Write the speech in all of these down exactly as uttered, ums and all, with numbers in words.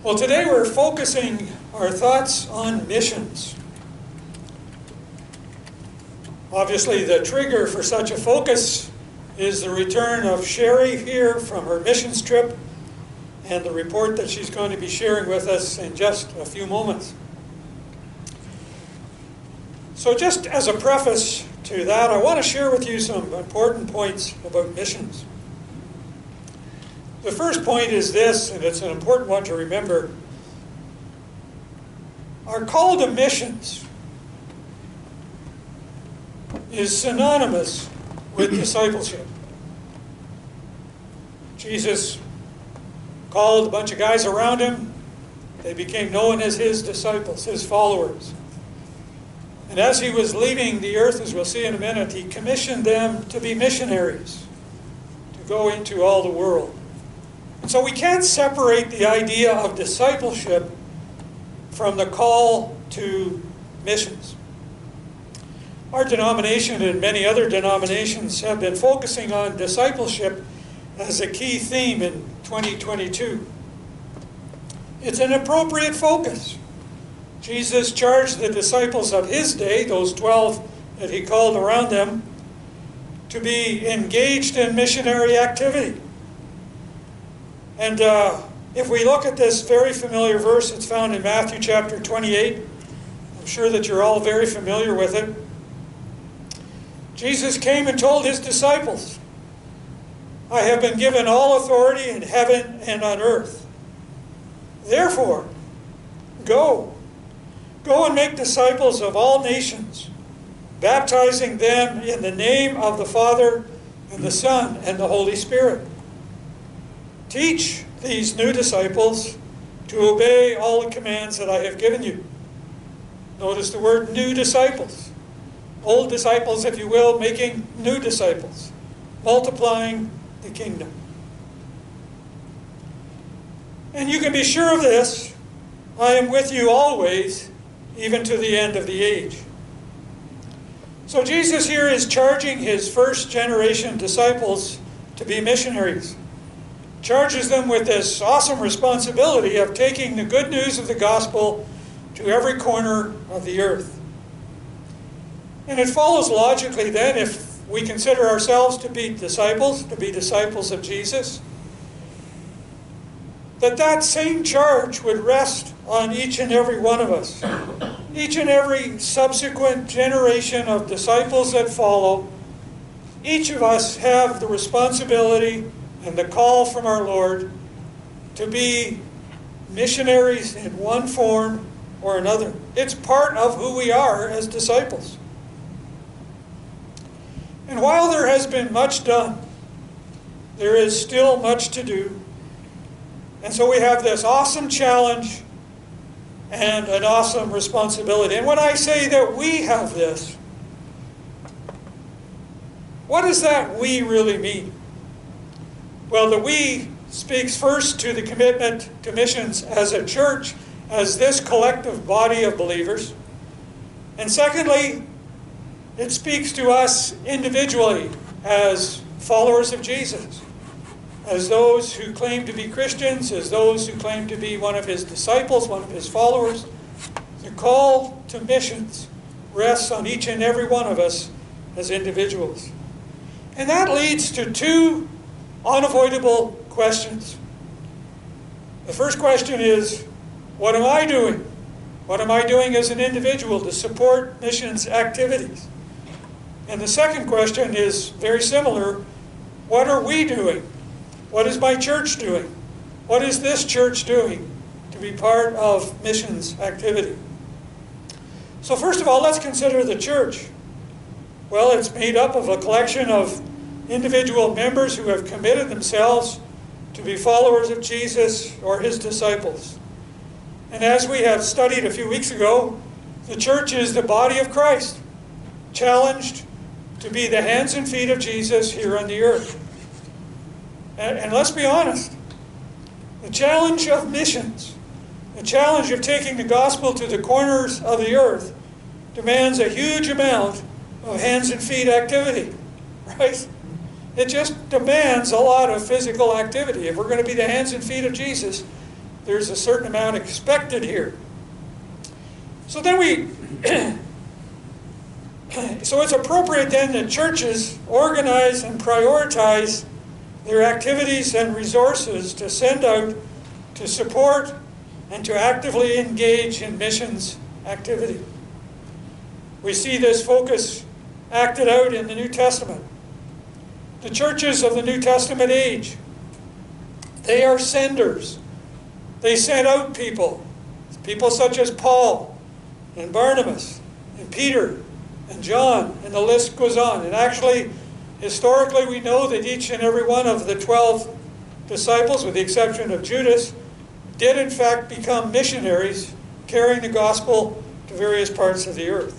Well, today we're focusing our thoughts on missions. Obviously, the trigger for such a focus is the return of Sherry here from her missions trip and the report that she's going to be sharing with us in just a few moments. So just as a preface to that, I want to share with you some important points about missions. The first point is this, and it's an important one to remember. Our call to missions is synonymous with discipleship. Jesus called a bunch of guys around him. They became known as his disciples, his followers. And as he was leaving the earth, as we'll see in a minute, he commissioned them to be missionaries, to go into all the world. And so we can't separate the idea of discipleship from the call to missions. Our denomination and many other denominations have been focusing on discipleship as a key theme in twenty twenty-two. It's an appropriate focus. Jesus charged the disciples of his day, those twelve that he called around them, to be engaged in missionary activity. And uh, if we look at this very familiar verse, it's found in Matthew chapter twenty-eight. I'm sure that you're all very familiar with it. Jesus came and told his disciples, "I have been given all authority in heaven and on earth. Therefore, go. Go and make disciples of all nations, baptizing them in the name of the Father and the Son and the Holy Spirit. Teach these new disciples to obey all the commands that I have given you." Notice the word new disciples. Old disciples, if you will, making new disciples, multiplying the kingdom. And you can be sure of this, I am with you always, even to the end of the age. So Jesus here is charging his first generation disciples to be missionaries. Charges them with this awesome responsibility of taking the good news of the gospel to every corner of the earth. And it follows logically then, if we consider ourselves to be disciples, to be disciples of Jesus, that that same charge would rest on each and every one of us. Each and every subsequent generation of disciples that follow, each of us have the responsibility and the call from our Lord to be missionaries in one form or another. It's part of who we are as disciples. And while there has been much done, there is still much to do. And so we have this awesome challenge and an awesome responsibility. And when I say that we have this, what does that we really mean? Well, the we speaks first to the commitment to missions as a church, as this collective body of believers. And secondly, it speaks to us individually as followers of Jesus, as those who claim to be Christians, as those who claim to be one of his disciples, one of his followers. The call to missions rests on each and every one of us as individuals. And that leads to two unavoidable questions. The first question is, what am I doing? What am I doing as an individual to support missions activities? And the second question is very similar. What are we doing? What is my church doing? What is this church doing to be part of missions activity? So first of all, let's consider the church. Well, it's made up of a collection of individual members who have committed themselves to be followers of Jesus or his disciples. And as we have studied a few weeks ago, the church is the body of Christ, challenged to be the hands and feet of Jesus here on the earth. And, and let's be honest, the challenge of missions, the challenge of taking the gospel to the corners of the earth, demands a huge amount of hands and feet activity, right? It just demands a lot of physical activity. If we're going to be the hands and feet of Jesus, there's a certain amount expected here. So then we, so it's appropriate then that churches organize and prioritize their activities and resources to send out to support and to actively engage in missions activity. We see this focus acted out in the New Testament. The churches of the New Testament age, they are senders. They sent out people, people such as Paul and Barnabas and Peter and John, and the list goes on. And actually, historically, we know that each and every one of the twelve disciples, with the exception of Judas, did in fact become missionaries, carrying the gospel to various parts of the earth.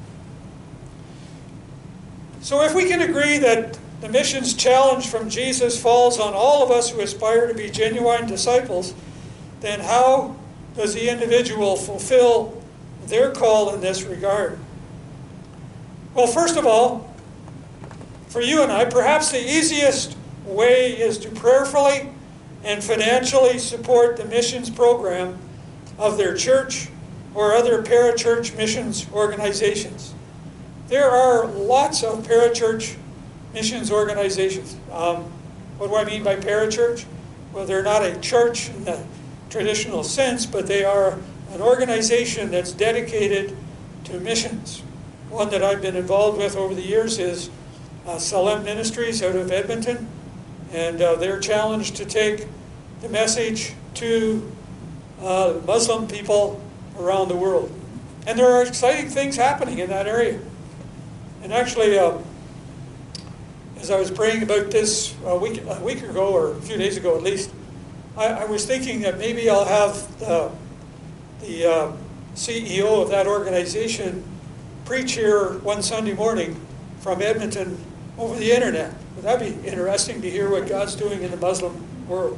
So if we can agree that the missions challenge from Jesus falls on all of us who aspire to be genuine disciples, then how does the individual fulfill their call in this regard? Well, first of all, for you and I, perhaps the easiest way is to prayerfully and financially support the missions program of their church or other parachurch missions organizations. There are lots of parachurch missions organizations. Um, what do I mean by parachurch? Well, they're not a church in the traditional sense, but they are an organization that's dedicated to missions. One that I've been involved with over the years is uh, Salem Ministries out of Edmonton, and uh, they're challenged to take the message to uh, Muslim people around the world. And there are exciting things happening in that area. And actually, uh, as I was praying about this a week, a week ago, or a few days ago at least, I, I was thinking that maybe I'll have the, the uh, C E O of that organization preach here one Sunday morning from Edmonton over the internet. Would that be interesting to hear what God's doing in the Muslim world?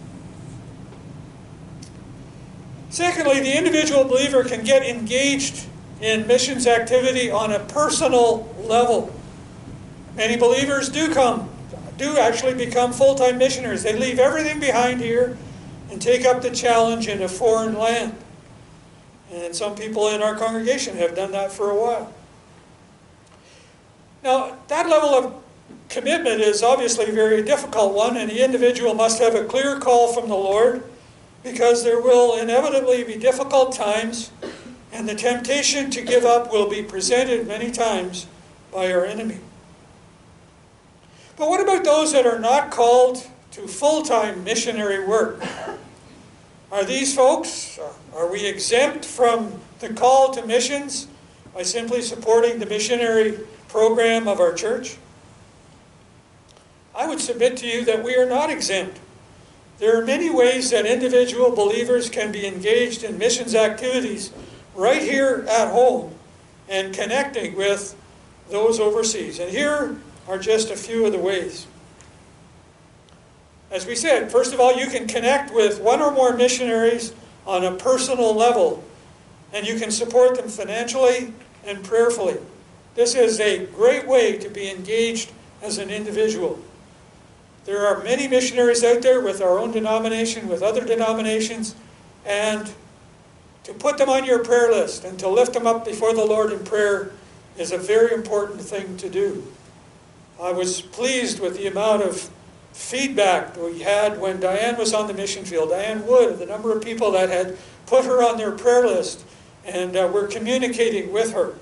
Secondly, the individual believer can get engaged in missions activity on a personal level. Many believers do come, do actually become full-time missionaries. They leave everything behind here and take up the challenge in a foreign land. And some people in our congregation have done that for a while. Now, that level of commitment is obviously a very difficult one, and the individual must have a clear call from the Lord, because there will inevitably be difficult times, and the temptation to give up will be presented many times by our enemy. But what about those that are not called to full-time missionary work? Are these folks, are we exempt from the call to missions by simply supporting the missionary program of our church? I would submit to you that we are not exempt. There are many ways that individual believers can be engaged in missions activities right here at home and connecting with those overseas. And here are just a few of the ways. As we said, first of all, you can connect with one or more missionaries on a personal level, and you can support them financially and prayerfully. This is a great way to be engaged as an individual. There are many missionaries out there with our own denomination, with other denominations, and to put them on your prayer list and to lift them up before the Lord in prayer is a very important thing to do. I was pleased with the amount of feedback that we had when Diane was on the mission field. Diane Wood, the number of people that had put her on their prayer list, and uh, were communicating with her.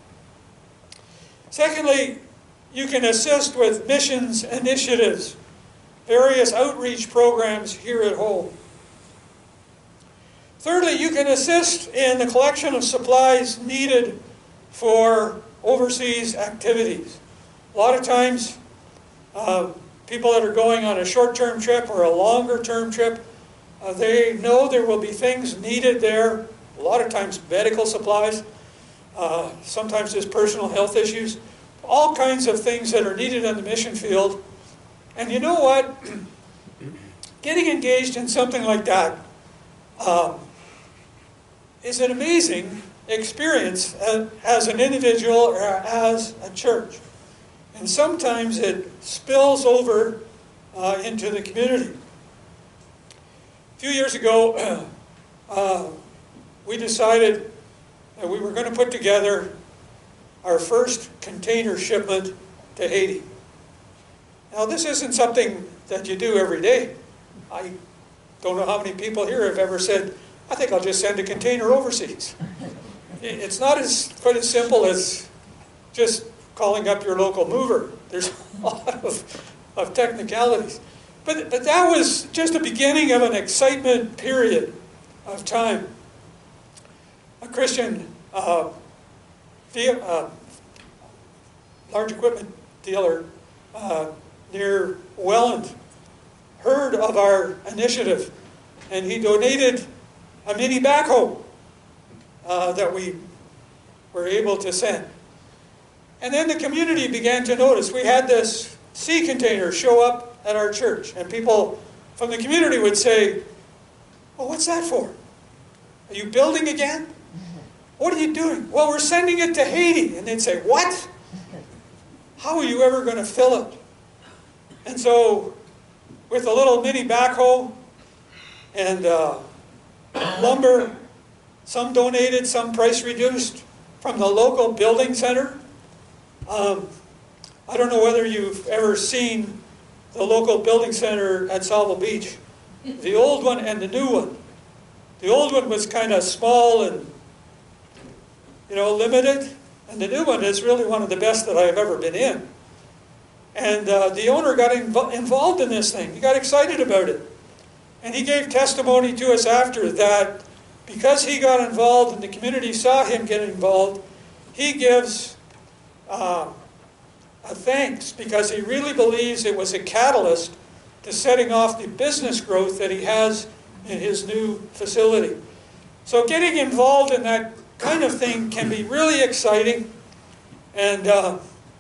Secondly, you can assist with missions initiatives, various outreach programs here at home. Thirdly, you can assist in the collection of supplies needed for overseas activities. A lot of times, uh, people that are going on a short-term trip or a longer-term trip, uh, they know there will be things needed there. A lot of times medical supplies, uh, sometimes there's personal health issues, all kinds of things that are needed on the mission field. And you know what? Getting engaged in something like that um, is an amazing experience as, as an individual or as a church. And sometimes it spills over uh, into the community. few years ago, uh, we decided that we were going to put together our first container shipment to Haiti. Now, this isn't something that you do every day. I don't know how many people here have ever said, I think I'll just send a container overseas. It's not as quite as simple as just calling up your local mover. There's a lot of, of technicalities. But, but that was just the beginning of an excitement period of time. A Christian uh, via, uh, large equipment dealer uh, near Welland heard of our initiative, and he donated a mini backhoe uh, that we were able to send. And then the community began to notice. We had this sea container show up at our church, and people from the community would say, well, what's that for? Are you building again? What are you doing? Well, we're sending it to Haiti. And they'd say, what? How are you ever going to fill it? And so, with a little mini backhoe and uh, lumber, some donated, some price reduced, from the local building center. Um, I don't know whether you've ever seen the local building center at Salvo Beach, the old one and the new one. The old one was kind of small and, you know, limited, and the new one is really one of the best that I've ever been in. And uh, the owner got inv involved in this thing. He got excited about it. And he gave testimony to us after that because he got involved and the community saw him get involved, he gives uh, a thanks because he really believes it was a catalyst to setting off the business growth that he has in his new facility. So getting involved in that kind of thing can be really exciting, and uh,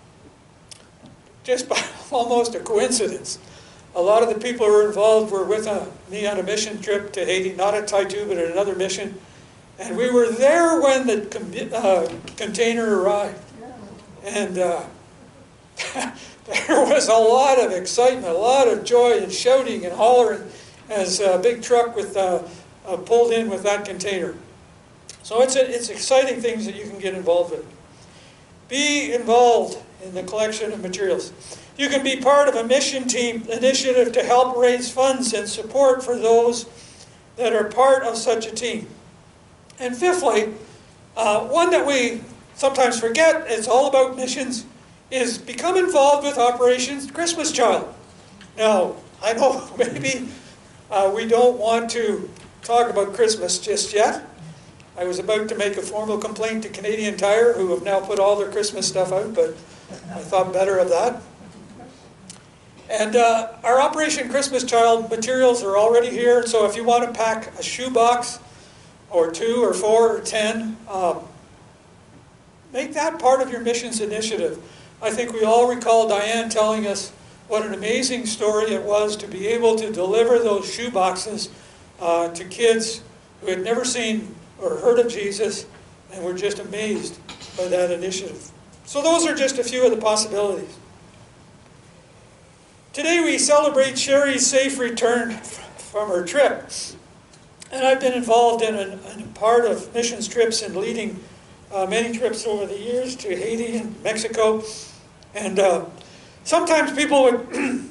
just by almost a coincidence, a lot of the people who were involved were with a, me on a mission trip to Haiti, not at Taitu, but at another mission. And we were there when the uh, container arrived. And uh, there was a lot of excitement, a lot of joy and shouting and hollering as a big truck with, uh, uh, pulled in with that container. So it's, a, it's exciting things that you can get involved with. Be involved in the collection of materials. You can be part of a mission team initiative to help raise funds and support for those that are part of such a team. And fifthly, uh, one that we sometimes forget, it's all about missions, is become involved with Operation Christmas Child. Now, I know maybe uh, we don't want to talk about Christmas just yet. I was about to make a formal complaint to Canadian Tire, who have now put all their Christmas stuff out, but I thought better of that. And uh, our Operation Christmas Child materials are already here, so if you want to pack a shoebox, or two, or four, or ten, um, make that part of your missions initiative. I think we all recall Diane telling us what an amazing story it was to be able to deliver those shoeboxes uh, to kids who had never seen or heard of Jesus and were just amazed by that initiative. So those are just a few of the possibilities. Today we celebrate Sherry's safe return from her trip. And I've been involved in a, in a part of missions trips and leading uh, many trips over the years to Haiti and Mexico. And uh, sometimes people would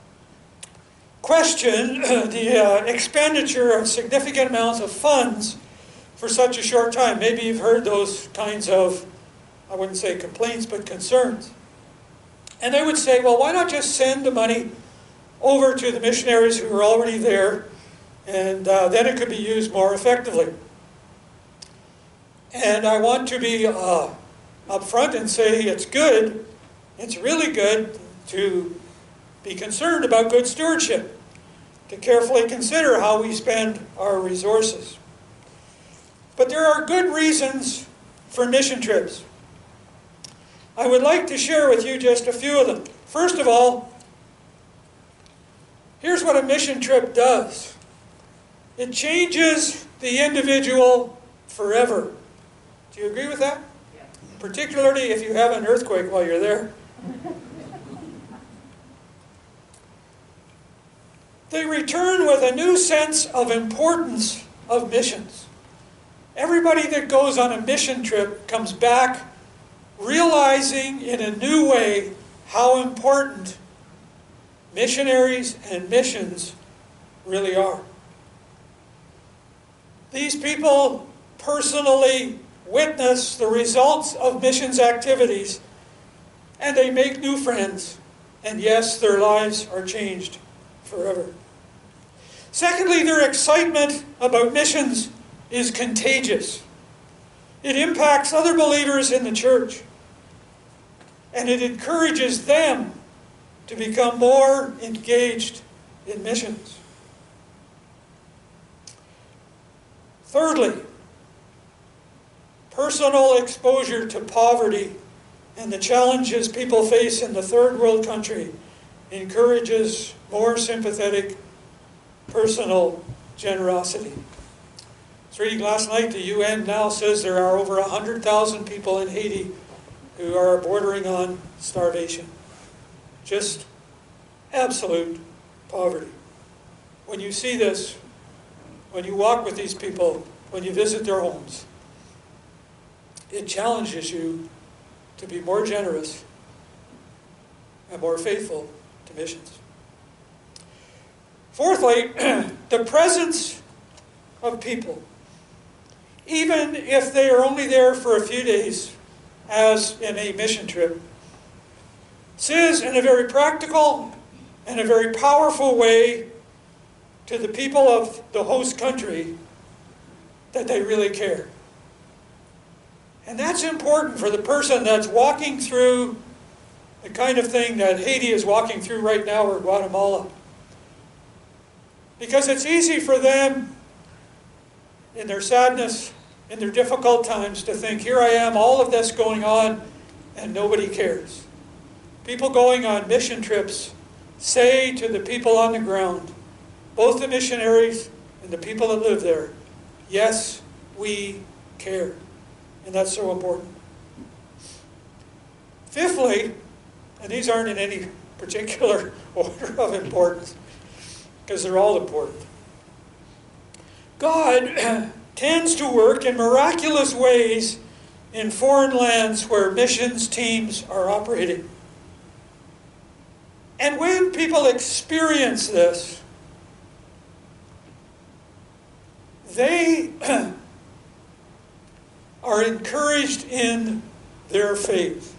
question the uh, expenditure of significant amounts of funds for such a short time. Maybe you've heard those kinds of, I wouldn't say complaints, but concerns. And they would say, well, why not just send the money over to the missionaries who are already there, and uh, then it could be used more effectively. And I want to be uh, upfront and say it's good, it's really good to be concerned about good stewardship, to carefully consider how we spend our resources. But there are good reasons for mission trips. I would like to share with you just a few of them. First of all, here's what a mission trip does. It changes the individual forever. Do you agree with that? Yeah. Particularly if you have an earthquake while you're there. They return with a new sense of importance of missions. Everybody that goes on a mission trip comes back realizing in a new way how important missionaries and missions really are. These people personally witness the results of missions activities, and they make new friends, and yes, their lives are changed forever. Secondly, their excitement about missions is contagious. It impacts other believers in the church, and it encourages them to become more engaged in missions. Thirdly, personal exposure to poverty and the challenges people face in the third world country encourages more sympathetic personal generosity. I was reading last night, the U N now says there are over one hundred thousand people in Haiti who are bordering on starvation. Just absolute poverty. When you see this, when you walk with these people, when you visit their homes, it challenges you to be more generous and more faithful to missions. Fourthly, the presence of people, even if they are only there for a few days, as in a mission trip, says in a very practical and a very powerful way to the people of the host country that they really care. And that's important for the person that's walking through the kind of thing that Haiti is walking through right now, or Guatemala. Because it's easy for them, in their sadness, in their difficult times, to think, here I am, all of this going on, and nobody cares. People going on mission trips say to the people on the ground, both the missionaries and the people that live there, yes, we care. And that's so important. Fifthly, and these aren't in any particular order of importance, because they're all important. God tends to work in miraculous ways in foreign lands where missions teams are operating. And when people experience this, they are encouraged in their faith.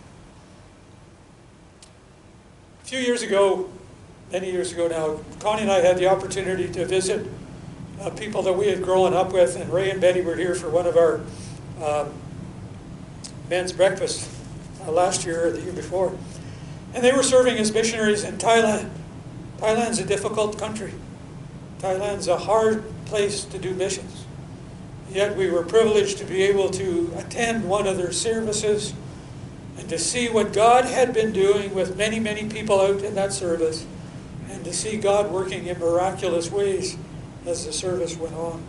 A few years ago, many years ago now, Connie and I had the opportunity to visit uh, people that we had grown up with, and Ray and Betty were here for one of our um, men's breakfasts uh, last year or the year before. And they were serving as missionaries in Thailand. Thailand's a difficult country. Thailand's a hard place to do missions. Yet we were privileged to be able to attend one of their services and to see what God had been doing with many, many people out in that service, and to see God working in miraculous ways as the service went on.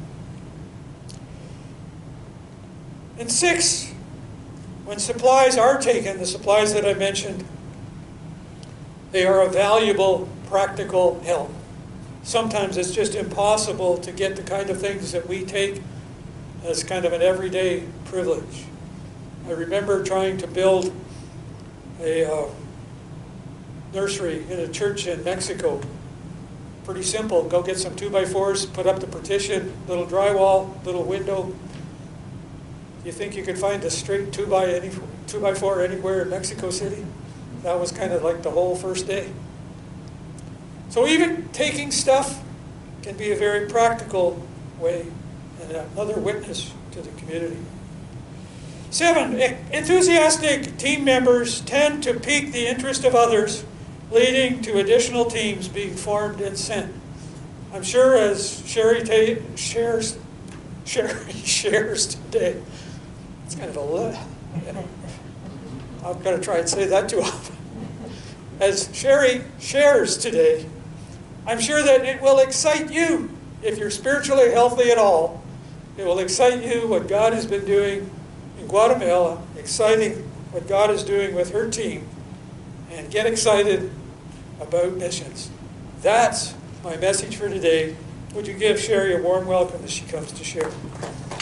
And six, when supplies are taken, the supplies that I mentioned, they are a valuable, practical help. Sometimes it's just impossible to get the kind of things that we take as kind of an everyday privilege. I remember trying to build a uh, nursery in a church in Mexico. Pretty simple. Go get some two by fours, put up the partition, little drywall, little window. You think you could find a straight two by any two by four anywhere in Mexico City? That was kind of like the whole first day. So even taking stuff can be a very practical way and another witness to the community. Seven, enthusiastic team members tend to pique the interest of others, leading to additional teams being formed and sent. I'm sure as Sherry ta- shares, Sherry shares today, it's kind of a, you know, I've got to try and say that too often. As Sherry shares today, I'm sure that it will excite you, if you're spiritually healthy at all. It will excite you what God has been doing in Guatemala, exciting what God is doing with her team, and get excited about missions. That's my message for today. Would you give Sherry a warm welcome as she comes to share?